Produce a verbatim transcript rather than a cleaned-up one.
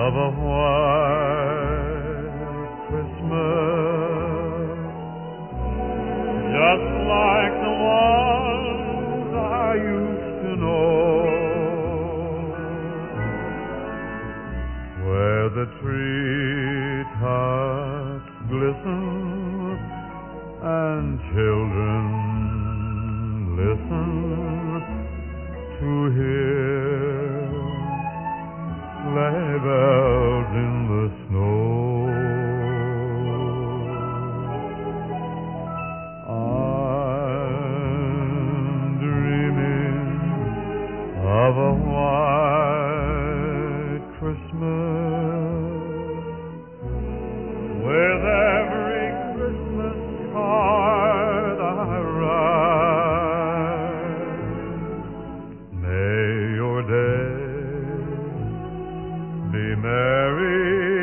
of a white Christmas, just like the ones I used to know, where the treetops glisten and children listen to hear sleigh bells in the snow. I'm dreaming of a white Christmas, with every Christmas card I write. May your day be merry